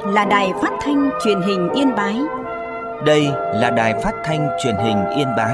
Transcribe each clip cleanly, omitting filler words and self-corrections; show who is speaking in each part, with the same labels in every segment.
Speaker 1: là Đài Phát thanh Truyền hình Yên Bái.
Speaker 2: Đây là Đài Phát thanh Truyền hình Yên Bái.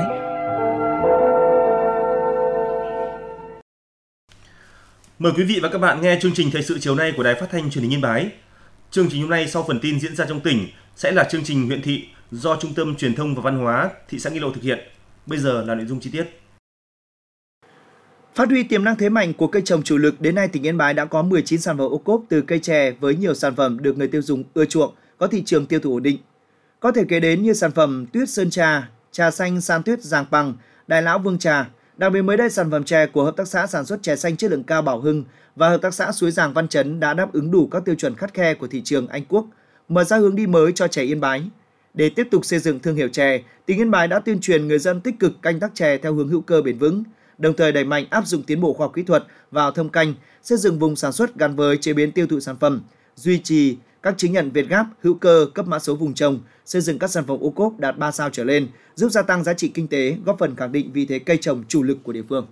Speaker 3: Mời quý vị và các bạn nghe chương trình thời sự chiều nay của Đài Phát thanh Truyền hình Yên Bái. Chương trình hôm nay sau phần tin diễn ra trong tỉnh sẽ là chương trình huyện thị do Trung tâm Truyền thông và Văn hóa thị xã Nghi Lộ thực hiện. Bây giờ là nội dung chi tiết.
Speaker 4: Phát huy tiềm năng thế mạnh của cây trồng chủ lực, đến nay tỉnh Yên Bái đã có 19 sản phẩm ô cốp từ cây chè với nhiều sản phẩm được người tiêu dùng ưa chuộng, có thị trường tiêu thụ ổn định. Có thể kể đến như sản phẩm Tuyết Sơn Trà, trà xanh San Tuyết Giàng Bằng, Đại Lão Vương Trà. Đặc biệt mới đây, sản phẩm chè của Hợp tác xã sản xuất chè xanh chất lượng cao Bảo Hưng và Hợp tác xã Suối Giàng Văn Chấn đã đáp ứng đủ các tiêu chuẩn khắt khe của thị trường Anh Quốc, mở ra hướng đi mới cho chè Yên Bái. Để tiếp tục xây dựng thương hiệu chè, tỉnh Yên Bái đã tuyên truyền người dân tích cực canh tác chè theo hướng hữu cơ bền vững, đồng thời đẩy mạnh áp dụng tiến bộ khoa học kỹ thuật vào thâm canh, xây dựng vùng sản xuất gắn với chế biến tiêu thụ sản phẩm, duy trì các chứng nhận Việt Gáp, hữu cơ, cấp mã số vùng trồng, xây dựng các sản phẩm ô cốp đạt 3 sao trở lên, giúp gia tăng giá trị kinh tế, góp phần khẳng định vị thế cây trồng chủ lực của địa phương.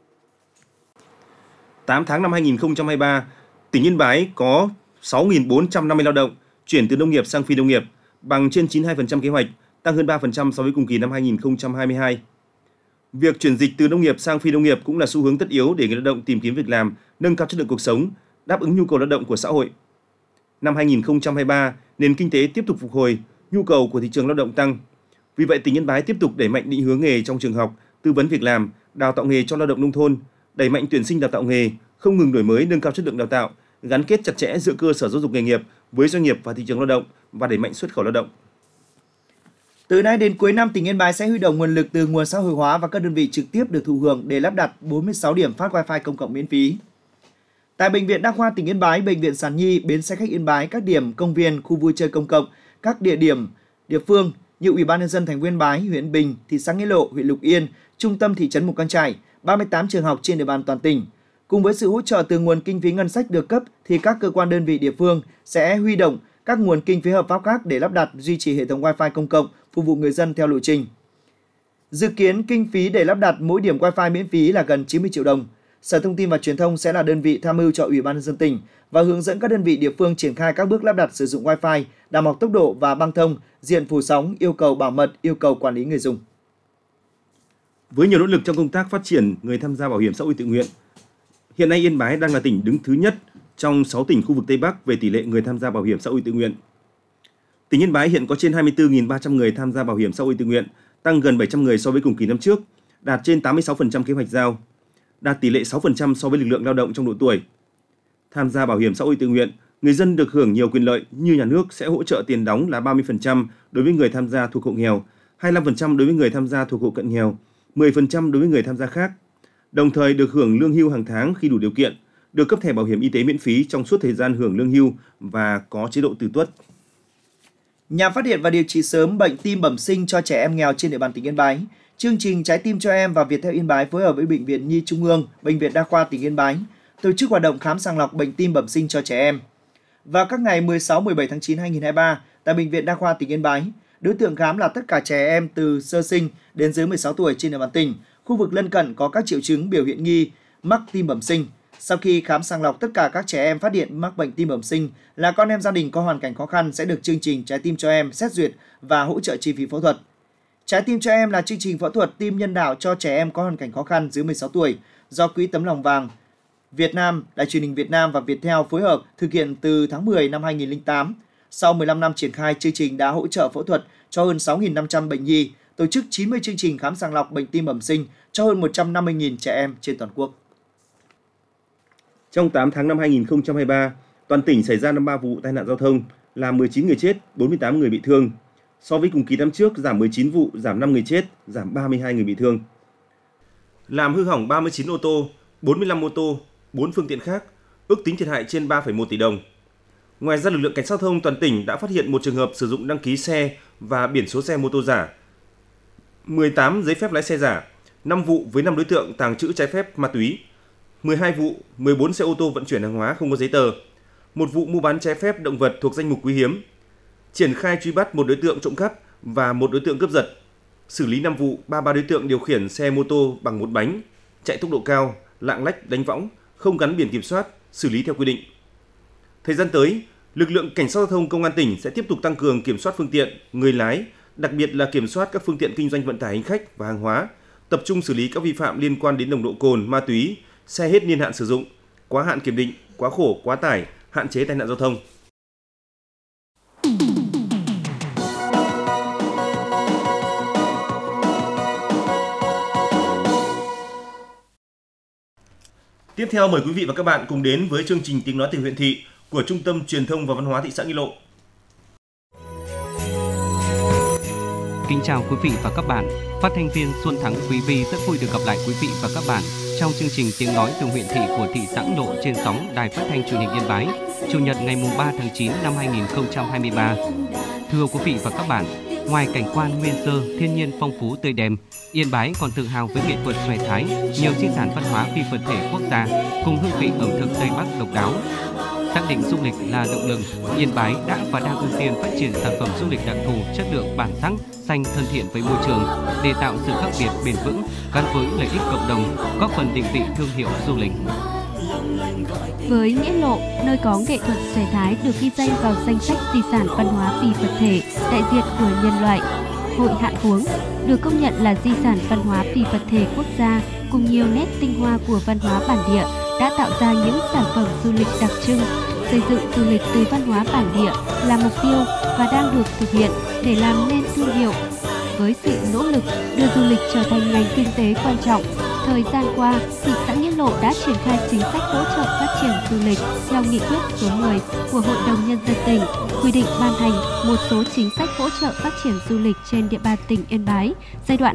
Speaker 3: 8 tháng năm 2023, tỉnh Yên Bái có 6.450 lao động chuyển từ nông nghiệp sang phi nông nghiệp, bằng trên 92% kế hoạch, tăng hơn 3% so với cùng kỳ năm 2022. Việc chuyển dịch từ nông nghiệp sang phi nông nghiệp cũng là xu hướng tất yếu để người lao động tìm kiếm việc làm, nâng cao chất lượng cuộc sống, đáp ứng nhu cầu lao động của xã hội. Năm 2023, nền kinh tế tiếp tục phục hồi, nhu cầu của thị trường lao động tăng. Vì vậy, tỉnh Yên Bái tiếp tục đẩy mạnh định hướng nghề trong trường học, tư vấn việc làm, đào tạo nghề cho lao động nông thôn, đẩy mạnh tuyển sinh đào tạo nghề, không ngừng đổi mới nâng cao chất lượng đào tạo, gắn kết chặt chẽ giữa cơ sở giáo dục nghề nghiệp với doanh nghiệp và thị trường lao động và đẩy mạnh xuất khẩu lao động.
Speaker 4: Từ nay đến cuối năm, tỉnh Yên Bái sẽ huy động nguồn lực từ nguồn xã hội hóa và các đơn vị trực tiếp được thụ hưởng để lắp đặt 46 điểm phát Wi-Fi công cộng miễn phí. Tại Bệnh viện Đa khoa tỉnh Yên Bái, Bệnh viện Sản Nhi, bến xe khách Yên Bái, các điểm công viên, khu vui chơi công cộng, các địa điểm địa phương như Ủy ban nhân dân thành phố Yên Bái, huyện Bình, thị xã Nghĩa Lộ, huyện Lục Yên, trung tâm thị trấn Mù Căng Chải, 38 trường học trên địa bàn toàn tỉnh. Cùng với sự hỗ trợ từ nguồn kinh phí ngân sách được cấp thì các cơ quan đơn vị địa phương sẽ huy động các nguồn kinh phí hợp pháp khác để lắp đặt, duy trì hệ thống Wi-Fi công cộng phục vụ người dân theo lộ trình. Dự kiến kinh phí để lắp đặt mỗi điểm Wi-Fi miễn phí là gần 90 triệu đồng. Sở Thông tin và Truyền thông sẽ là đơn vị tham mưu cho Ủy ban nhân dân tỉnh và hướng dẫn các đơn vị địa phương triển khai các bước lắp đặt sử dụng Wi-Fi, đảm bảo tốc độ và băng thông, diện phủ sóng, yêu cầu bảo mật, yêu cầu quản lý người dùng.
Speaker 3: Với nhiều nỗ lực trong công tác phát triển người tham gia bảo hiểm xã hội tự nguyện, hiện nay Yên Bái đang là tỉnh đứng thứ nhất trong 6 tỉnh khu vực Tây Bắc về tỷ lệ người tham gia bảo hiểm xã hội tự nguyện. Tỉnh Yên Bái hiện có trên 24.300 người tham gia bảo hiểm xã hội tự nguyện, tăng gần 700 người so với cùng kỳ năm trước, đạt trên 86% kế hoạch giao, đạt tỷ lệ 6% so với lực lượng lao động trong độ tuổi. Tham gia bảo hiểm xã hội tự nguyện, người dân được hưởng nhiều quyền lợi như nhà nước sẽ hỗ trợ tiền đóng là 30% đối với người tham gia thuộc hộ nghèo, 25% đối với người tham gia thuộc hộ cận nghèo, 10% đối với người tham gia khác. Đồng thời được hưởng lương hưu hàng tháng khi đủ điều kiện, được cấp thẻ bảo hiểm y tế miễn phí trong suốt thời gian hưởng lương hưu và có chế độ tử tuất.
Speaker 4: Nhằm phát hiện và điều trị sớm bệnh tim bẩm sinh cho trẻ em nghèo trên địa bàn tỉnh Yên Bái, chương trình Trái tim cho em và Viettel Yên Bái phối hợp với Bệnh viện Nhi Trung ương, Bệnh viện Đa khoa tỉnh Yên Bái tổ chức hoạt động khám sàng lọc bệnh tim bẩm sinh cho trẻ em. Vào các ngày 16-17 tháng 9 2023, tại Bệnh viện Đa khoa tỉnh Yên Bái, đối tượng khám là tất cả trẻ em từ sơ sinh đến dưới 16 tuổi trên địa bàn tỉnh, khu vực lân cận có các triệu chứng biểu hiện nghi mắc tim bẩm sinh. Sau khi khám sàng lọc, tất cả các trẻ em phát hiện mắc bệnh tim bẩm sinh là con em gia đình có hoàn cảnh khó khăn sẽ được chương trình Trái tim cho em xét duyệt và hỗ trợ chi phí phẫu thuật. Trái tim cho em là chương trình phẫu thuật tim nhân đạo cho trẻ em có hoàn cảnh khó khăn dưới 16 tuổi do Quỹ Tấm Lòng Vàng Việt Nam, Đài Truyền hình Việt Nam và Viettel phối hợp thực hiện từ tháng 10 năm 2008. Sau 15 năm triển khai, chương trình đã hỗ trợ phẫu thuật cho hơn 6.500 bệnh nhi, tổ chức 90 chương trình khám sàng lọc bệnh tim bẩm sinh cho hơn 150.000 trẻ em trên toàn quốc.
Speaker 3: Trong 8 tháng năm 2023, toàn tỉnh xảy ra 53 vụ tai nạn giao thông, làm 19 người chết, 48 người bị thương. So với cùng kỳ năm trước, giảm 19 vụ, giảm 5 người chết, giảm 32 người bị thương. Làm hư hỏng 39 ô tô, 45 mô tô, 4 phương tiện khác, ước tính thiệt hại trên 3,1 tỷ đồng. Ngoài ra, lực lượng cảnh sát giao thông toàn tỉnh đã phát hiện một trường hợp sử dụng đăng ký xe và biển số xe mô tô giả, 18 giấy phép lái xe giả, 5 vụ với 5 đối tượng tàng trữ trái phép ma túy, 12 vụ, 14 xe ô tô vận chuyển hàng hóa không có giấy tờ, 1 vụ mua bán trái phép động vật thuộc danh mục quý hiếm, triển khai truy bắt 1 đối tượng trộm cắp và 1 đối tượng cướp giật, xử lý 5 vụ, 33 đối tượng điều khiển xe mô tô bằng 1 bánh, chạy tốc độ cao, lạng lách đánh võng, không gắn biển kiểm soát, xử lý theo quy định. Thời gian tới, Lực lượng cảnh sát giao thông công an tỉnh sẽ tiếp tục tăng cường kiểm soát phương tiện, người lái, đặc biệt là kiểm soát các phương tiện kinh doanh vận tải hành khách và hàng hóa, tập trung xử lý các vi phạm liên quan đến nồng độ cồn, ma túy, xe hết niên hạn sử dụng, quá hạn kiểm định, quá khổ, quá tải, hạn chế tai nạn giao thông. Tiếp theo mời quý vị và các bạn cùng đến với chương trình Tiếng nói từ huyện thị của Trung tâm Truyền thông và Văn hóa thị xã Nghĩa Lộ.
Speaker 5: Kính chào quý vị và các bạn. Phát thanh viên Xuân Thắng Quý Vi rất vui được gặp lại quý vị và các bạn trong chương trình Tiếng nói từ huyện thị của thị xã Nghĩa Lộ trên sóng Đài Phát thanh Truyền hình Yên Bái, Chủ nhật ngày 3 tháng 9 năm 2023. Thưa quý vị và các bạn, ngoài cảnh quan nguyên sơ, thiên nhiên phong phú tươi đẹp, Yên Bái còn tự hào với nghệ thuật xòe thái, nhiều di sản văn hóa phi vật thể quốc gia cùng hương vị ẩm thực Tây Bắc độc đáo. Xác định du lịch là động lực, Yên Bái đã và đang ưu tiên phát triển sản phẩm du lịch đặc thù, chất lượng bản sắc, xanh, thân thiện với môi trường để tạo sự khác biệt bền vững gắn với lợi ích cộng đồng, góp phần định vị thương hiệu du lịch.
Speaker 6: Với Nghĩa Lộ, nơi có nghệ thuật xòe thái được ghi danh vào danh sách di sản văn hóa phi vật thể đại diện của nhân loại, Hội Hạn Huống được công nhận là di sản văn hóa phi vật thể quốc gia cùng nhiều nét tinh hoa của văn hóa bản địa đã tạo ra những sản phẩm du lịch đặc trưng. Xây dựng du lịch từ văn hóa bản địa là mục tiêu và đang được thực hiện để làm nên thương hiệu. Với sự nỗ lực đưa du lịch trở thành ngành kinh tế quan trọng, thời gian qua, thị xã Nghĩa Lộ đã triển khai chính sách hỗ trợ phát triển du lịch theo nghị quyết số 10 của Hội đồng Nhân dân tỉnh, quy định ban hành một số chính sách hỗ trợ phát triển du lịch trên địa bàn tỉnh Yên Bái giai đoạn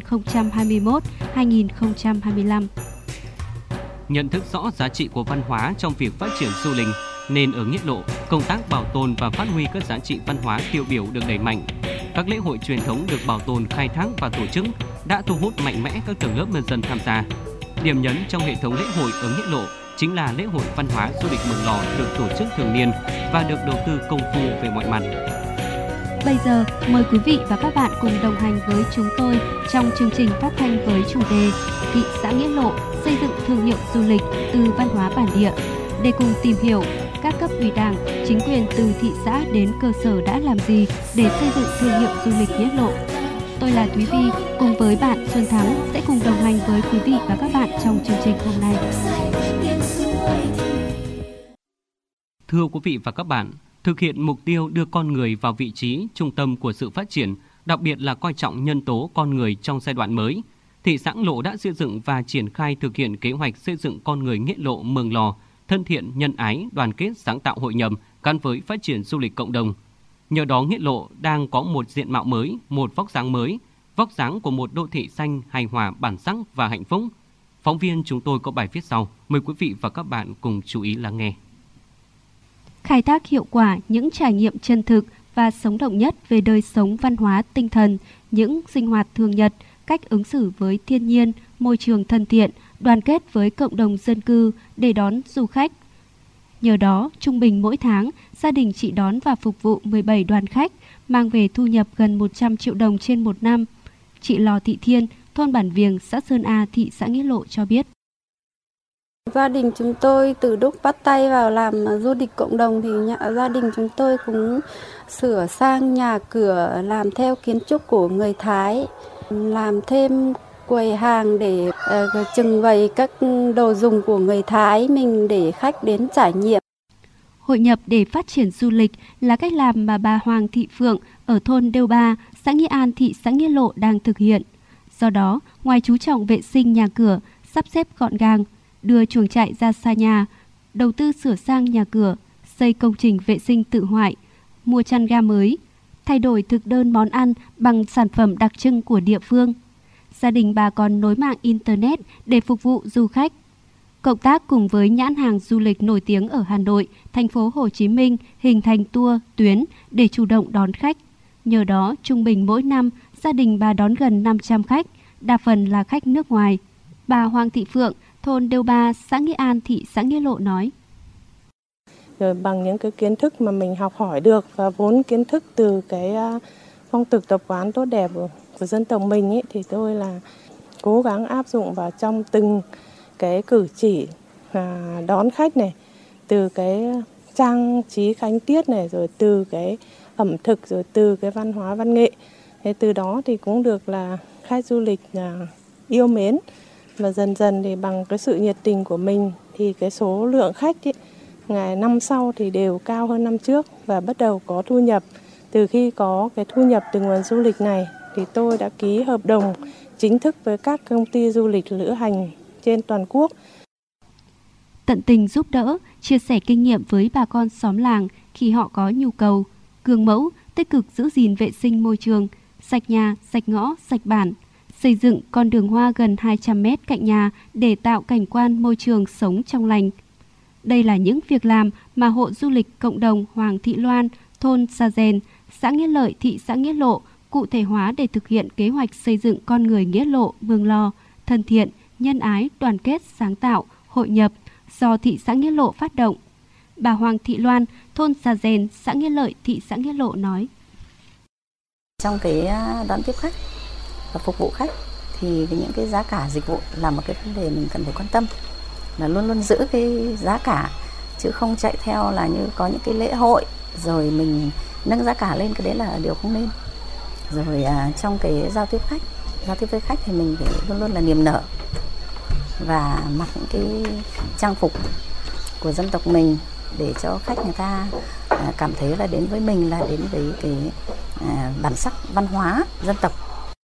Speaker 6: 2021-2025.
Speaker 5: Nhận thức rõ giá trị của văn hóa trong việc phát triển du lịch, nên ở Nghĩa Lộ, công tác bảo tồn và phát huy các giá trị văn hóa tiêu biểu được đẩy mạnh. Các lễ hội truyền thống được bảo tồn, khai thác và tổ chức đã thu hút mạnh mẽ các tầng lớp nhân dân tham gia. Điểm nhấn trong hệ thống lễ hội ở Nghĩa Lộ chính là lễ hội văn hóa du lịch Mường Lò được tổ chức thường niên và được đầu tư công phu về mọi mặt.
Speaker 6: Bây giờ, mời quý vị và các bạn cùng đồng hành với chúng tôi trong chương trình phát thanh với chủ đề Thị xã Nghĩa Lộ xây dựng thương hiệu du lịch từ văn hóa bản địa, để cùng tìm hiểu các cấp ủy Đảng, chính quyền từ thị xã đến cơ sở đã làm gì để xây dựng thương hiệu du lịch Nghĩa Lộ. Tôi là Thúy Vi, cùng với bạn Xuân Thắng sẽ cùng đồng hành với quý vị và các bạn trong chương trình hôm nay.
Speaker 5: Thưa quý vị và các bạn, thực hiện mục tiêu đưa con người vào vị trí trung tâm của sự phát triển, đặc biệt là coi trọng nhân tố con người trong giai đoạn mới, thị xã Nghĩa Lộ đã xây dựng và triển khai thực hiện kế hoạch xây dựng con người Nghĩa Lộ Mường Lò thân thiện, nhân ái, đoàn kết, sáng tạo, hội nhập gắn với phát triển du lịch cộng đồng. Nhờ đó, Nghĩa Lộ đang có một diện mạo mới, một vóc dáng mới, vóc dáng của một đô thị xanh, hài hòa, bản sắc và hạnh phúc. Phóng viên chúng tôi có bài viết sau, mời quý vị và các bạn cùng chú ý lắng nghe.
Speaker 6: Khai thác hiệu quả những trải nghiệm chân thực và sống động nhất về đời sống văn hóa tinh thần, những sinh hoạt thường nhật, cách ứng xử với thiên nhiên, môi trường thân thiện, đoàn kết với cộng đồng dân cư để đón du khách. Nhờ đó, trung bình mỗi tháng, gia đình chị đón và phục vụ 17 đoàn khách, mang về thu nhập gần 100 triệu đồng trên một năm. Chị Lò Thị Thiên, thôn Bản Viềng, xã Sơn A, thị xã Nghĩa Lộ cho biết.
Speaker 7: Gia đình chúng tôi từ lúc bắt tay vào làm du lịch cộng đồng thì gia đình chúng tôi cũng sửa sang nhà cửa, làm theo kiến trúc của người Thái, làm thêm quầy hàng để trưng bày các đồ dùng của người Thái mình để khách đến trải nghiệm.
Speaker 6: Hội nhập để phát triển du lịch là cách làm mà bà Hoàng Thị Phượng ở thôn Đêu Ba, xã Nghĩa An, thị xã Nghĩa Lộ đang thực hiện. Do đó, ngoài chú trọng vệ sinh nhà cửa, sắp xếp gọn gàng, đưa chuồng trại ra xa nhà, đầu tư sửa sang nhà cửa, xây công trình vệ sinh tự hoại, mua chăn ga mới, thay đổi thực đơn món ăn bằng sản phẩm đặc trưng của địa phương. Gia đình bà còn nối mạng Internet để phục vụ du khách. Cộng tác cùng với nhãn hàng du lịch nổi tiếng ở Hà Nội, thành phố Hồ Chí Minh hình thành tour, tuyến để chủ động đón khách. Nhờ đó, trung bình mỗi năm, gia đình bà đón gần 500 khách, đa phần là khách nước ngoài. Bà Hoàng Thị Phượng, thôn Đêu Ba, xã Nghĩa An, thị xã Nghĩa Lộ nói.
Speaker 8: Rồi bằng những cái kiến thức mà mình học hỏi được và vốn kiến thức từ cái phong tục tập quán tốt đẹp của dân tộc mình ấy, thì tôi là cố gắng áp dụng vào trong từng cái cử chỉ đón khách này, từ cái trang trí khánh tiết này, rồi từ cái ẩm thực, rồi từ cái văn hóa văn nghệ. Thế từ đó thì cũng được là khách du lịch yêu mến, và dần dần thì bằng cái sự nhiệt tình của mình thì cái số lượng khách ấy, ngày năm sau thì đều cao hơn năm trước và bắt đầu có thu nhập. Từ khi có cái thu nhập từ nguồn du lịch này thì tôi đã ký hợp đồng chính thức với các công ty du lịch lữ hành trên toàn quốc.
Speaker 6: Tận tình giúp đỡ, chia sẻ kinh nghiệm với bà con xóm làng khi họ có nhu cầu, gương mẫu, tích cực giữ gìn vệ sinh môi trường, sạch nhà, sạch ngõ, sạch bản, xây dựng con đường hoa gần 200 mét cạnh nhà để tạo cảnh quan môi trường sống trong lành. Đây là những việc làm mà hộ du lịch cộng đồng Hoàng Thị Loan, thôn Sa Rèn, xã Nghĩa Lợi, thị xã Nghĩa Lộ cụ thể hóa để thực hiện kế hoạch xây dựng con người Nghĩa Lộ, Mường Lò, thân thiện, nhân ái, đoàn kết, sáng tạo, hội nhập do thị xã Nghĩa Lộ phát động. Bà Hoàng Thị Loan, thôn Sa Rèn, xã Nghĩa Lợi, thị xã Nghĩa Lộ nói.
Speaker 9: Trong cái đón tiếp khách và phục vụ khách thì những cái giá cả dịch vụ là một cái vấn đề mình cần phải quan tâm, là luôn luôn giữ cái giá cả chứ không chạy theo là như có những cái lễ hội rồi mình nâng giá cả lên, cái đấy là điều không nên. Rồi trong cái giao tiếp với khách thì mình phải luôn luôn là niềm nở và mặc những cái trang phục của dân tộc mình để cho khách người ta cảm thấy là đến với mình là đến với cái bản sắc văn hóa dân tộc.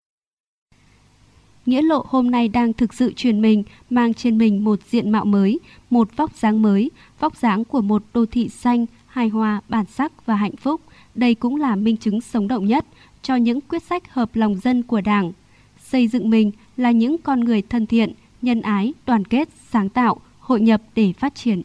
Speaker 6: Nghĩa Lộ hôm nay đang thực sự chuyển mình, mang trên mình một diện mạo mới, một vóc dáng mới, vóc dáng của một đô thị xanh, hài hòa, bản sắc và hạnh phúc. Đây cũng là minh chứng sống động nhất cho những quyết sách hợp lòng dân của Đảng. Xây dựng mình là những con người thân thiện, nhân ái, đoàn kết, sáng tạo, hội nhập để phát triển.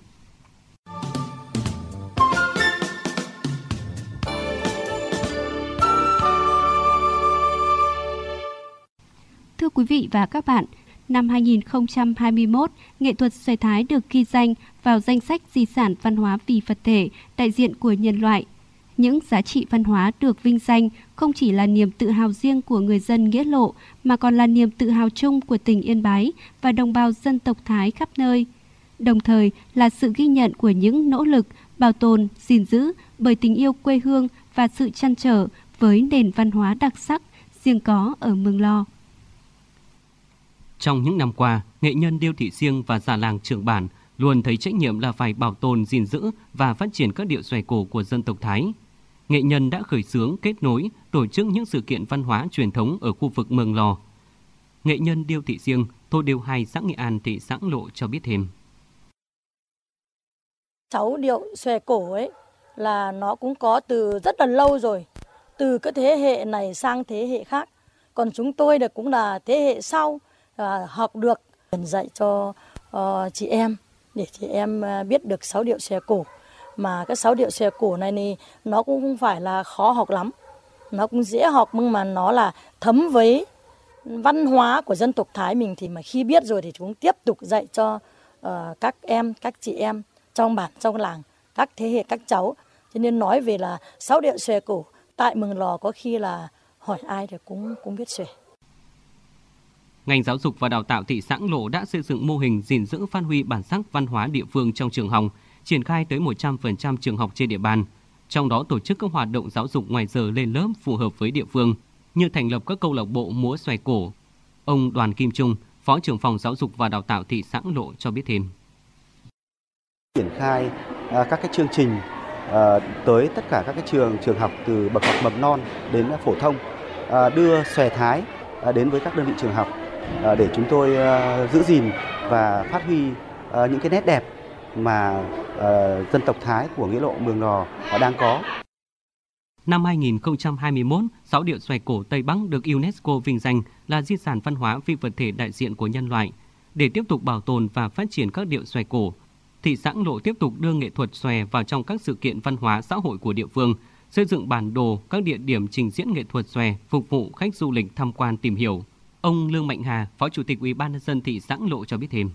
Speaker 6: Thưa quý vị và các bạn, năm 2021, nghệ thuật xòe thái được ghi danh vào danh sách di sản văn hóa phi vật thể đại diện của nhân loại. Những giá trị văn hóa được vinh danh không chỉ là niềm tự hào riêng của người dân Nghĩa Lộ mà còn là niềm tự hào chung của tỉnh Yên Bái và đồng bào dân tộc Thái khắp nơi. Đồng thời là sự ghi nhận của những nỗ lực bảo tồn, gìn giữ bởi tình yêu quê hương và sự trăn trở với nền văn hóa đặc sắc riêng có ở Mường Lò.
Speaker 5: Trong những năm qua, nghệ nhân Điêu Thị Siêng và già làng Trường Bản luôn thấy trách nhiệm là phải bảo tồn, gìn giữ và phát triển các điệu xòe cổ của dân tộc Thái. Nghệ nhân đã khởi xướng, kết nối, tổ chức những sự kiện văn hóa truyền thống ở khu vực Mường Lò. Nghệ nhân Điêu Thị Siêng, thôn Điêu 2, xã Nghệ An, thị xã Lộ cho biết thêm.
Speaker 10: 6 điệu xòe cổ ấy là nó cũng có từ rất là lâu rồi, từ cái thế hệ này sang thế hệ khác. Còn chúng tôi cũng là thế hệ sau học được, dạy cho chị em để chị em biết được 6 điệu xòe cổ. Mà cái 6 điệu xòe cổ này thì nó cũng không phải là khó học lắm, nó cũng dễ học, nhưng mà nó là thấm với văn hóa của dân tộc Thái mình, thì mà khi biết rồi thì chúng tiếp tục dạy cho các em, các chị em trong bản, trong làng, các thế hệ các cháu. Cho nên nói về là 6 điệu xòe cổ tại Mường Lò có khi là hỏi ai thì cũng biết xòe.
Speaker 5: Ngành giáo dục và đào tạo thị xã Lộ đã xây dựng mô hình gìn giữ phát huy bản sắc văn hóa địa phương trong trường học, triển khai tới 100% trường học trên địa bàn. Trong đó tổ chức các hoạt động giáo dục ngoài giờ lên lớp phù hợp với địa phương, như thành lập các câu lạc bộ múa xòe cổ. Ông Đoàn Kim Trung, Phó trưởng phòng giáo dục và đào tạo thị xã Lộ cho biết thêm.
Speaker 11: Triển khai các cái chương trình tới tất cả các cái trường học từ bậc học mầm non đến phổ thông, đưa xòe thái đến với các đơn vị trường học để chúng tôi giữ gìn và phát huy những cái nét đẹp mà dân tộc Thái của Nghĩa Lộ Mường Lò đang có.
Speaker 5: Năm 2021, 6 điệu xòe cổ Tây Bắc được UNESCO vinh danh là di sản văn hóa phi vật thể đại diện của nhân loại. Để tiếp tục bảo tồn và phát triển các điệu xòe cổ, thị xã Lộ tiếp tục đưa nghệ thuật xòe vào trong các sự kiện văn hóa xã hội của địa phương, xây dựng bản đồ các địa điểm trình diễn nghệ thuật xòe phục vụ khách du lịch tham quan tìm hiểu. Ông Lương Mạnh Hà, Phó Chủ tịch Ủy ban nhân dân thị xã Lộ cho biết thêm.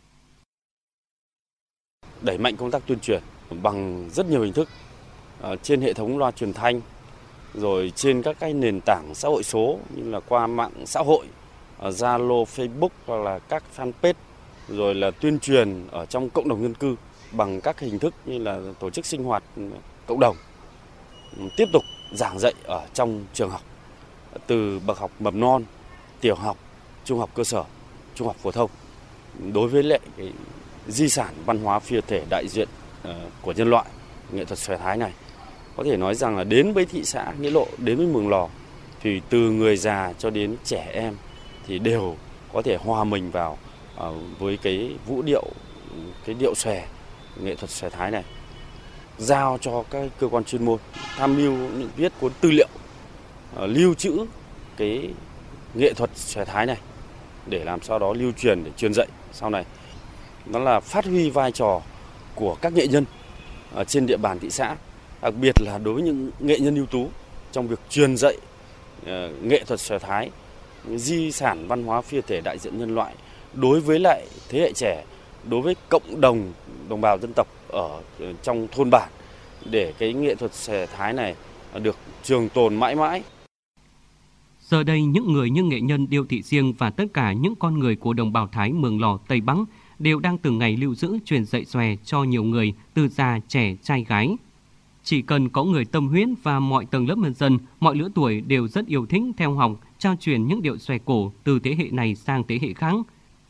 Speaker 12: Đẩy mạnh công tác tuyên truyền bằng rất nhiều hình thức trên hệ thống loa truyền thanh, rồi trên các cái nền tảng xã hội số như là qua mạng xã hội, Zalo, Facebook hoặc là các fanpage, rồi là tuyên truyền ở trong cộng đồng dân cư bằng các hình thức như là tổ chức sinh hoạt cộng đồng, tiếp tục giảng dạy ở trong trường học từ bậc học mầm non, tiểu học, trung học cơ sở, trung học phổ thông. Đối với lại cái di sản văn hóa phi vật thể đại diện của nhân loại, nghệ thuật xòe thái này, có thể nói rằng là đến với thị xã Nghĩa Lộ, đến với Mường Lò thì từ người già cho đến trẻ em thì đều có thể hòa mình vào với cái vũ điệu, cái điệu xòe, nghệ thuật xòe thái này, giao cho các cơ quan chuyên môn tham mưu viết cuốn tư liệu lưu trữ cái nghệ thuật xòe thái này để làm sao đó lưu truyền, để truyền dạy sau này. Đó là phát huy vai trò của các nghệ nhân trên địa bàn thị xã, đặc biệt là đối với những nghệ nhân ưu tú trong việc truyền dạy nghệ thuật xòe thái, di sản văn hóa phi vật thể đại diện nhân loại đối với lại thế hệ trẻ, đối với cộng đồng đồng bào dân tộc ở trong thôn bản, để cái nghệ thuật xòe thái này được trường tồn mãi mãi.
Speaker 5: Giờ đây, những người như nghệ nhân Điêu Thị Siêng và tất cả những con người của đồng bào Thái Mường Lò, Tây Bắng đều đang từng ngày lưu giữ truyền dạy xòe cho nhiều người, từ già, trẻ, trai, gái. Chỉ cần có người tâm huyết và mọi tầng lớp nhân dân, mọi lứa tuổi đều rất yêu thích theo học, trao truyền những điệu xòe cổ từ thế hệ này sang thế hệ khác.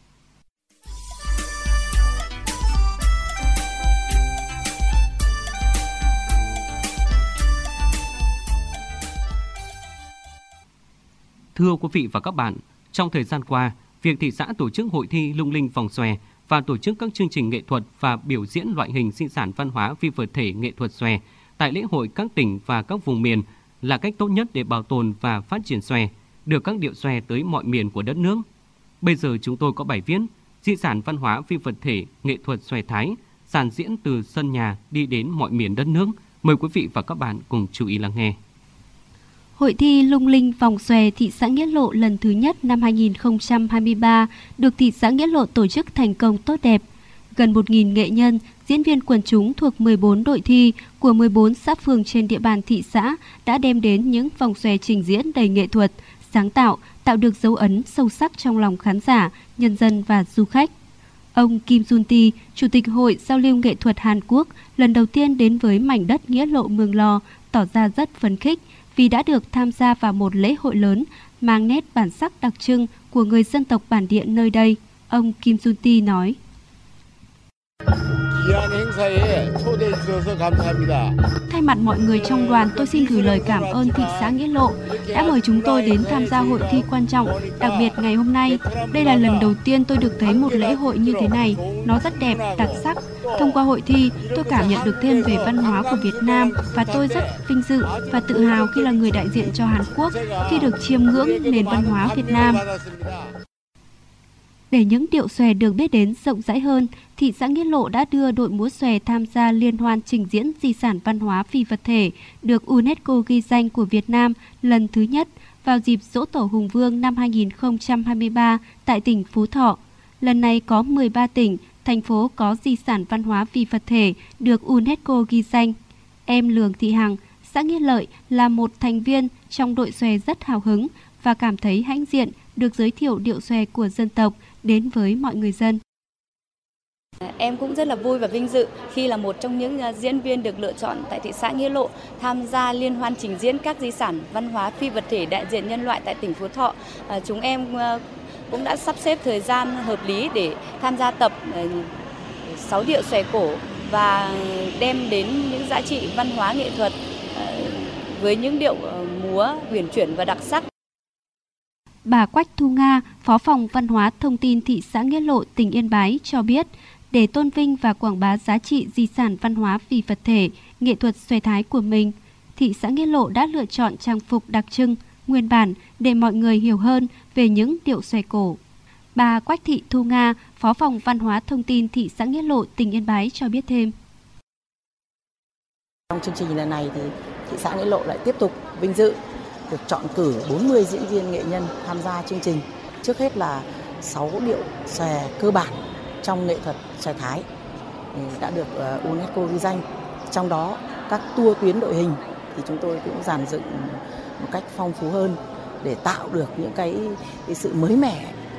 Speaker 5: Thưa quý vị và các bạn, trong thời gian qua, việc thị xã tổ chức hội thi lung linh vòng xòe và tổ chức các chương trình nghệ thuật và biểu diễn loại hình di sản văn hóa phi vật thể nghệ thuật xòe tại lễ hội các tỉnh và các vùng miền là cách tốt nhất để bảo tồn và phát triển xòe, đưa các điệu xòe tới mọi miền của đất nước. Bây giờ chúng tôi có bài viết Di sản văn hóa phi vật thể nghệ thuật xòe thái, sàn diễn từ sân nhà đi đến mọi miền đất nước. Mời quý vị và các bạn cùng chú ý lắng nghe.
Speaker 6: Hội thi lung linh vòng xòe thị xã Nghĩa Lộ lần thứ nhất năm 2023 được thị xã Nghĩa Lộ tổ chức thành công tốt đẹp. Gần 1.000 nghệ nhân, diễn viên quần chúng thuộc 14 đội thi của 14 xã phường trên địa bàn thị xã đã đem đến những vòng xòe trình diễn đầy nghệ thuật, sáng tạo, tạo được dấu ấn sâu sắc trong lòng khán giả, nhân dân và du khách. Ông Kim Jun-ti, Chủ tịch Hội Giao lưu Nghệ thuật Hàn Quốc, lần đầu tiên đến với mảnh đất Nghĩa Lộ Mường Lò, tỏ ra rất phấn khích vì đã được tham gia vào một lễ hội lớn mang nét bản sắc đặc trưng của người dân tộc bản địa nơi đây. Ông Kim Jun-ti nói: Thay mặt mọi người trong đoàn, tôi xin gửi lời cảm ơn thị xã Nghĩa Lộ đã mời chúng tôi đến tham gia hội thi quan trọng, đặc biệt ngày hôm nay. Đây là lần đầu tiên tôi được thấy một lễ hội như thế này, nó rất đẹp, đặc sắc. Thông qua hội thi, tôi cảm nhận được thêm về văn hóa của Việt Nam và tôi rất vinh dự và tự hào khi là người đại diện cho Hàn Quốc khi được chiêm ngưỡng nền văn hóa Việt Nam. Để những điệu xòe được biết đến rộng rãi hơn, thị xã Nghĩa Lộ đã đưa đội múa xòe tham gia liên hoan trình diễn di sản văn hóa phi vật thể được UNESCO ghi danh của Việt Nam lần thứ nhất vào dịp Giỗ Tổ Hùng Vương năm 2023 tại tỉnh Phú Thọ. Lần này có 13 tỉnh, thành phố có di sản văn hóa phi vật thể được UNESCO ghi danh. Em Lường Thị Hằng, xã Nghĩa Lợi là một thành viên trong đội xòe rất hào hứng và cảm thấy hãnh diện được giới thiệu điệu xòe của dân tộc đến với mọi người dân.
Speaker 13: Em cũng rất là vui và vinh dự khi là một trong những diễn viên được lựa chọn tại thị xã Nghĩa Lộ tham gia liên hoan trình diễn các di sản văn hóa phi vật thể đại diện nhân loại tại tỉnh Phú Thọ. Chúng em cũng đã sắp xếp thời gian hợp lý để tham gia tập 6 điệu xòe cổ và đem đến những giá trị văn hóa nghệ thuật với những điệu múa huyền chuyển và đặc sắc.
Speaker 6: Bà Quách Thu Nga, Phó phòng Văn hóa Thông tin thị xã Nghĩa Lộ, tỉnh Yên Bái cho biết, để tôn vinh và quảng bá giá trị di sản văn hóa phi vật thể, nghệ thuật xòe thái của mình, thị xã Nghĩa Lộ đã lựa chọn trang phục đặc trưng, nguyên bản để mọi người hiểu hơn về những điệu xòe cổ. Bà Quách Thị Thu Nga, Phó phòng Văn hóa Thông tin thị xã Nghĩa Lộ, tỉnh Yên Bái cho biết thêm.
Speaker 14: Trong chương trình lần này thì thị xã Nghĩa Lộ lại tiếp tục vinh dự được chọn cử 40 diễn viên nghệ nhân tham gia chương trình. Trước hết là 6 điệu xòe cơ bản trong nghệ thuật xòe thái đã được UNESCO ghi danh. Trong đó các tour tuyến đội hình thì chúng tôi cũng dàn dựng một cách phong phú hơn để tạo được những cái sự mới mẻ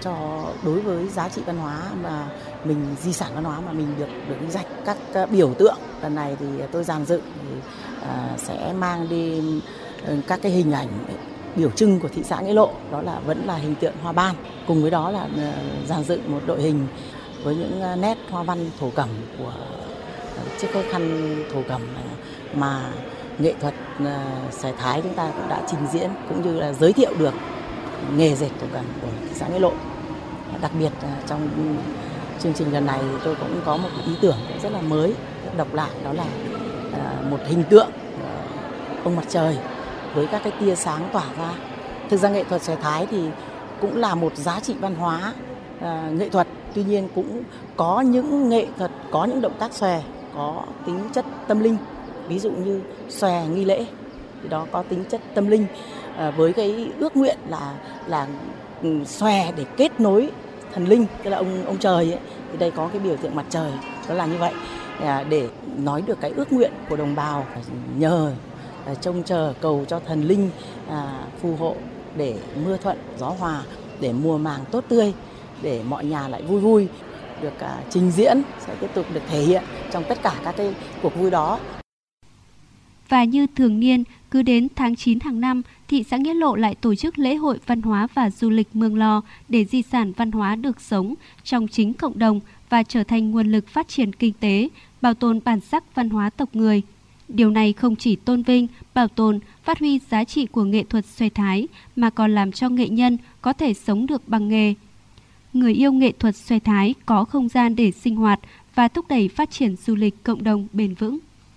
Speaker 14: cho đối với giá trị văn hóa mà mình, di sản văn hóa mà mình được ghi danh. Các biểu tượng lần này thì tôi dàn dựng thì sẽ mang đi các cái hình ảnh biểu trưng của thị xã Nghĩa Lộ, đó là vẫn là hình tượng hoa ban, cùng với đó là dàn dựng một đội hình với những nét hoa văn thổ cẩm của chiếc cái khăn thổ cẩm mà nghệ thuật xòe thái chúng ta cũng đã trình diễn, cũng như là giới thiệu được nghề dệt thổ cẩm của thị xã Nghĩa Lộ. Đặc biệt trong chương trình lần này tôi cũng có một ý tưởng cũng rất là mới, rất độc lạ, đó là một hình tượng ông mặt trời với các cái tia sáng tỏa ra. Thực ra nghệ thuật xòe thái thì cũng là một giá trị văn hóa nghệ thuật, tuy nhiên cũng có những nghệ thuật, có những động tác xòe có tính chất tâm linh, ví dụ như xòe nghi lễ thì đó có tính chất tâm linh, với cái ước nguyện là xòe để kết nối thần linh, tức là ông trời ấy. Thì đây có cái biểu tượng mặt trời, đó là như vậy, để nói được cái ước nguyện của đồng bào, nhờ trông chờ cầu cho thần linh phù hộ để mưa thuận gió hòa, để mùa màng tốt tươi, để mọi nhà lại vui vui, được trình diễn, sẽ tiếp tục được thể hiện trong tất cả các cái cuộc vui đó.
Speaker 6: Và như thường niên, cứ đến tháng 9 hàng năm, thị xã Nghĩa Lộ lại tổ chức lễ hội văn hóa và du lịch Mường Lò để di sản văn hóa được sống trong chính cộng đồng và trở thành nguồn lực phát triển kinh tế, bảo tồn bản sắc văn hóa tộc người. Điều này không chỉ tôn vinh, bảo tồn, phát huy giá trị của nghệ thuật xòe thái mà còn làm cho nghệ nhân có thể sống được bằng nghề. Người yêu nghệ thuật xòe thái có không gian để sinh hoạt và thúc đẩy phát triển du lịch cộng đồng bền vững.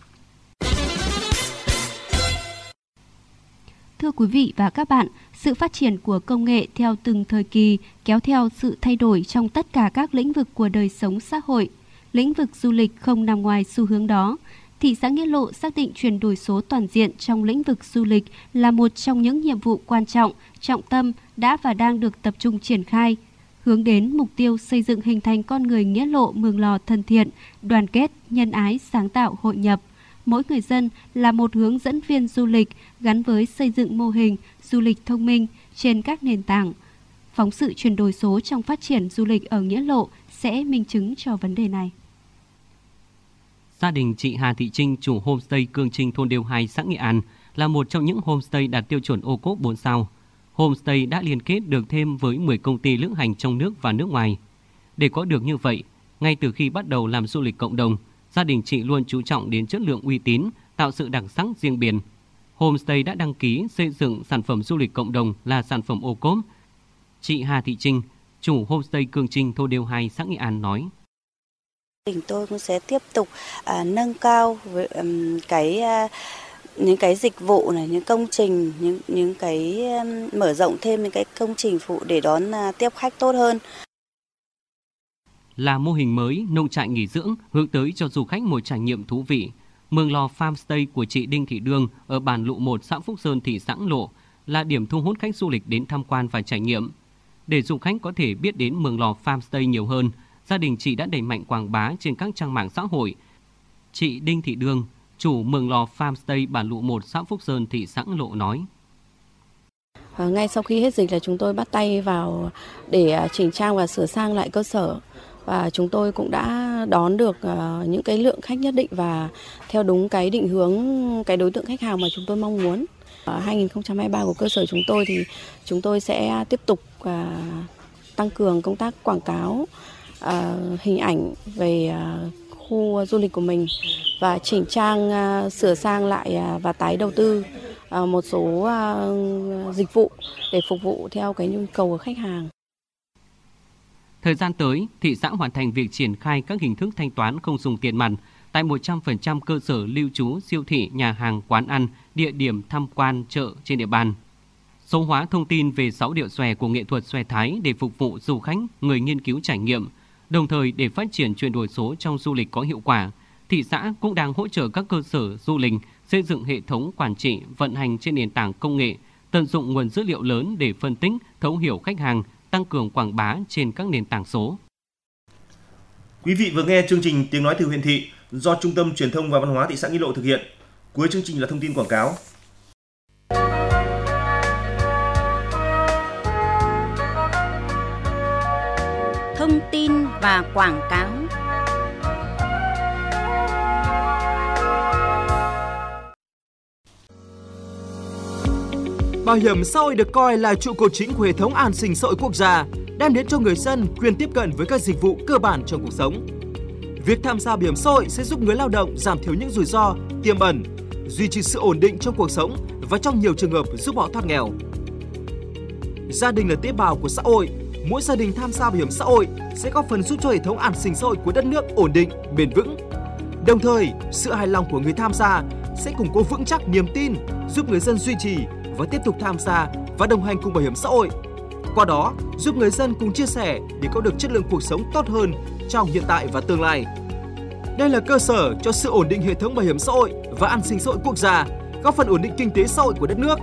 Speaker 6: Thưa quý vị và các bạn, sự phát triển của công nghệ theo từng thời kỳ kéo theo sự thay đổi trong tất cả các lĩnh vực của đời sống xã hội. Lĩnh vực du lịch không nằm ngoài xu hướng đó. Thị xã Nghĩa Lộ xác định chuyển đổi số toàn diện trong lĩnh vực du lịch là một trong những nhiệm vụ quan trọng, trọng tâm đã và đang được tập trung triển khai, hướng đến mục tiêu xây dựng hình thành con người Nghĩa Lộ Mường Lò thân thiện, đoàn kết, nhân ái, sáng tạo, hội nhập. Mỗi người dân là một hướng dẫn viên du lịch gắn với xây dựng mô hình du lịch thông minh trên các nền tảng. Phóng sự chuyển đổi số trong phát triển du lịch ở Nghĩa Lộ sẽ minh chứng cho vấn đề này.
Speaker 5: Gia đình chị Hà Thị Trinh, chủ homestay Cương Trinh, thôn Đều 2, xã Nghệ An, là một trong những homestay đạt tiêu chuẩn ô cốp 4 sao. Homestay đã liên kết được thêm với 10 công ty lữ hành trong nước và nước ngoài. Để có được như vậy, ngay từ khi bắt đầu làm du lịch cộng đồng, gia đình chị luôn chú trọng đến chất lượng uy tín, tạo sự đặc sắc riêng biệt. Homestay đã đăng ký xây dựng sản phẩm du lịch cộng đồng là sản phẩm ô cốp. Chị Hà Thị Trinh, chủ homestay Cương Trinh, thôn Đều 2, xã Nghệ An nói:
Speaker 15: Tỉnh tôi cũng sẽ tiếp tục nâng cao với, những cái dịch vụ này, những công trình, những cái mở rộng thêm những cái công trình phụ để đón tiếp khách tốt hơn.
Speaker 5: Là mô hình mới nông trại nghỉ dưỡng hướng tới cho du khách một trải nghiệm thú vị, Mường Lò Farmstay của chị Đinh Thị Đương ở bản Lụ 1, xã Phúc Sơn, thị xã Lộ là điểm thu hút khách du lịch đến tham quan và trải nghiệm. Để du khách có thể biết đến Mường Lò Farmstay nhiều hơn, gia đình chị đã đẩy mạnh quảng bá trên các trang mạng xã hội. Chị Đinh Thị Đương, chủ Mường Lò Farmstay bản Lụ 1, xã Phúc Sơn, thị xã Lộ nói:
Speaker 7: Ngay sau khi hết dịch là chúng tôi bắt tay vào để chỉnh trang và sửa sang lại cơ sở. Và chúng tôi cũng đã đón được những cái lượng khách nhất định và theo đúng cái định hướng, cái đối tượng khách hàng mà chúng tôi mong muốn. 2023 của cơ sở chúng tôi thì chúng tôi sẽ tiếp tục tăng cường công tác quảng cáo, hình ảnh về khu du lịch của mình và chỉnh trang, sửa sang lại và tái đầu tư một số dịch vụ để phục vụ theo cái nhu cầu của khách hàng.
Speaker 5: Thời gian tới, thị xã hoàn thành việc triển khai các hình thức thanh toán không dùng tiền mặt tại 100% cơ sở lưu trú, siêu thị, nhà hàng, quán ăn, địa điểm tham quan, chợ trên địa bàn. Số hóa thông tin về 6 điệu xòe của nghệ thuật xòe Thái để phục vụ du khách, người nghiên cứu trải nghiệm. Đồng thời để phát triển chuyển đổi số trong du lịch có hiệu quả, thị xã cũng đang hỗ trợ các cơ sở du lịch xây dựng hệ thống quản trị, vận hành trên nền tảng công nghệ, tận dụng nguồn dữ liệu lớn để phân tích, thấu hiểu khách hàng, tăng cường quảng bá trên các nền tảng số.
Speaker 3: Quý vị vừa nghe chương trình Tiếng nói từ huyện thị do Trung tâm Truyền thông và Văn hóa thị xã Nghĩa Lộ thực hiện. Cuối chương trình là thông tin quảng cáo.
Speaker 1: thông tin và quảng cáo.
Speaker 16: Bảo hiểm xã hội được coi là trụ cột chính của hệ thống an sinh xã hội quốc gia, đem đến cho người dân quyền tiếp cận với các dịch vụ cơ bản trong cuộc sống. Việc tham gia bảo hiểm xã hội sẽ giúp người lao động giảm thiểu những rủi ro tiềm ẩn, duy trì sự ổn định trong cuộc sống và trong nhiều trường hợp giúp họ thoát nghèo. Gia đình là tế bào của xã hội, mỗi gia đình tham gia bảo hiểm xã hội sẽ góp phần giúp cho hệ thống an sinh xã hội của đất nước ổn định, bền vững. Đồng thời, sự hài lòng của người tham gia sẽ củng cố vững chắc niềm tin, giúp người dân duy trì và tiếp tục tham gia và đồng hành cùng bảo hiểm xã hội. Qua đó, giúp người dân cùng chia sẻ để có được chất lượng cuộc sống tốt hơn trong hiện tại và tương lai. Đây là cơ sở cho sự ổn định hệ thống bảo hiểm xã hội và an sinh xã hội quốc gia, góp phần ổn định kinh tế xã hội của đất nước.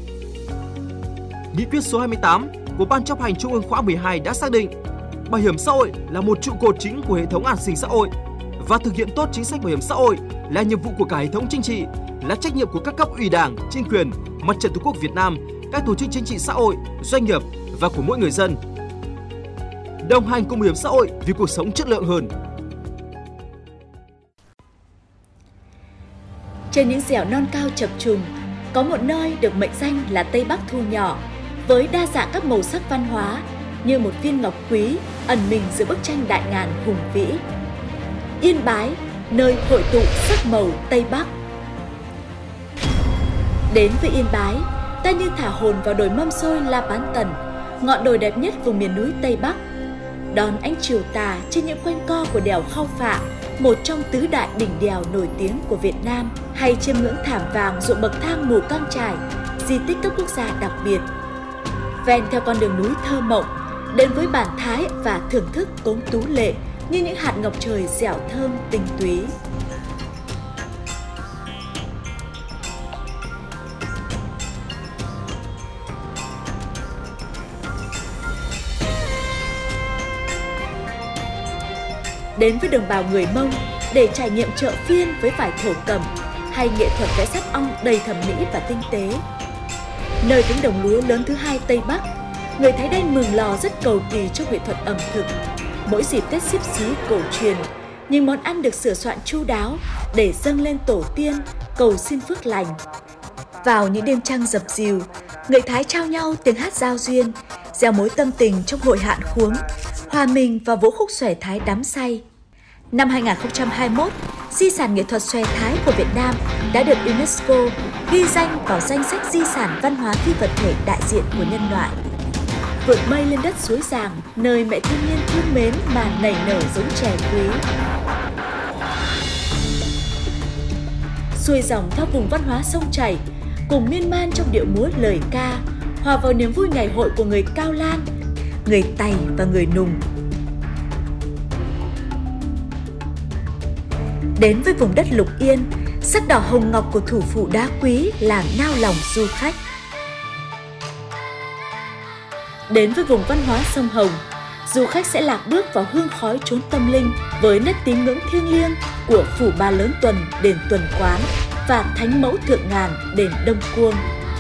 Speaker 16: Nghị quyết số 28 của Ban chấp hành Trung ương khóa 12 đã xác định bảo hiểm xã hội là một trụ cột chính của hệ thống an sinh xã hội và thực hiện tốt chính sách bảo hiểm xã hội là nhiệm vụ của cả hệ thống chính trị, là trách nhiệm của các cấp ủy Đảng, chính quyền, Mặt trận Tổ quốc Việt Nam, các tổ chức chính trị xã hội, doanh nghiệp và của mỗi người dân. Đồng hành cùng bảo hiểm xã hội vì cuộc sống chất lượng hơn.
Speaker 17: Trên những dẻo non cao chập trùng, có một nơi được mệnh danh là Tây Bắc thu nhỏ, với đa dạng các màu sắc văn hóa như một viên ngọc quý ẩn mình giữa bức tranh đại ngàn hùng vĩ. Yên Bái, nơi hội tụ sắc màu Tây Bắc. Đến với Yên Bái, ta như thả hồn vào đồi Mâm Xôi La Bán Tần, ngọn đồi đẹp nhất vùng miền núi Tây Bắc. Đón ánh chiều tà trên những quanh co của đèo Khao Phạ, một trong tứ đại đỉnh đèo nổi tiếng của Việt Nam, hay chiêm ngưỡng thảm vàng ruộng bậc thang Mù Căng Chải, di tích cấp quốc gia đặc biệt. Ven theo con đường núi thơ mộng, đến với bản thái và thưởng thức cốm tú lệ như những hạt ngọc trời dẻo thơm tinh túy. Đến với đồng bào người Mông để trải nghiệm chợ phiên với vải thổ cẩm hay nghệ thuật vẽ sáp ong đầy thẩm mỹ và tinh tế. Nơi cánh đồng lúa lớn thứ hai Tây Bắc, người Thái Đen Mường Lò rất cầu kỳ trong nghệ thuật ẩm thực. Mỗi dịp Tết Xíp Xí cổ truyền, những món ăn được sửa soạn chu đáo để dâng lên tổ tiên, cầu xin phước lành. Vào những đêm trăng dập dìu, người Thái trao nhau tiếng hát giao duyên, gieo mối tâm tình trong hội hạn khuống, hòa mình vào vũ khúc xòe Thái đắm say. Năm 2021, di sản nghệ thuật xòe Thái của Việt Nam đã được UNESCO ghi danh vào danh sách di sản văn hóa phi vật thể đại diện của nhân loại. Vượt mây lên đất suối Giàng, nơi mẹ thiên nhiên thương mến mà nảy nở giống chè quý. Xuôi dòng theo vùng văn hóa sông chảy, cùng miên man trong điệu múa lời ca, hòa vào niềm vui ngày hội của người Cao Lan, người Tày và người Nùng. Đến với vùng đất Lục Yên, sắc đỏ hồng ngọc của thủ phủ đá quý làm nao lòng du khách. Đến với vùng văn hóa sông Hồng, du khách sẽ lạc bước vào hương khói chốn tâm linh với nét tín ngưỡng thiêng liêng của phủ Ba Lớn Tuần, đền Tuần Quán và Thánh Mẫu Thượng Ngàn, đền Đông Cuông.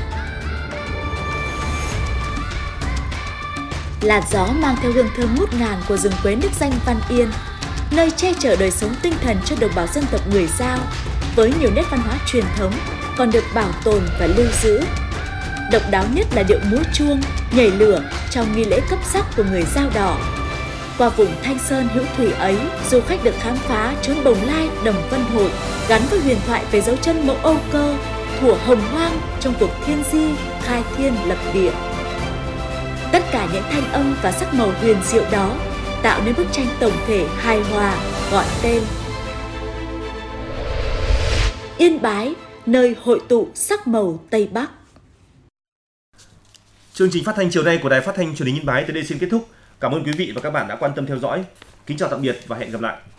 Speaker 17: Làn gió mang theo hương thơm ngút ngàn của rừng quế nước danh Văn Yên, nơi che chở đời sống tinh thần cho đồng bào dân tộc người Dao, với nhiều nét văn hóa truyền thống còn được bảo tồn và lưu giữ. Độc đáo nhất là điệu múa chuông, nhảy lửa trong nghi lễ cấp sắc của người Dao Đỏ. Qua vùng Thanh Sơn hữu thủy ấy, du khách được khám phá chốn Bồng Lai, Đồng Vân Hội, gắn với huyền thoại về dấu chân mẫu Âu Cơ, thuở hồng hoang trong cuộc thiên di, khai thiên lập địa. Tất cả những thanh âm và sắc màu huyền diệu đó tạo nên bức tranh tổng thể hài hòa gọi tên Yên Bái, nơi hội tụ sắc màu Tây Bắc.
Speaker 3: Chương trình phát thanh chiều nay của Đài Phát thanh Truyền hình Yên Bái tới đây xin kết thúc. Cảm ơn quý vị và các bạn đã quan tâm theo dõi. Kính chào tạm biệt và hẹn gặp lại.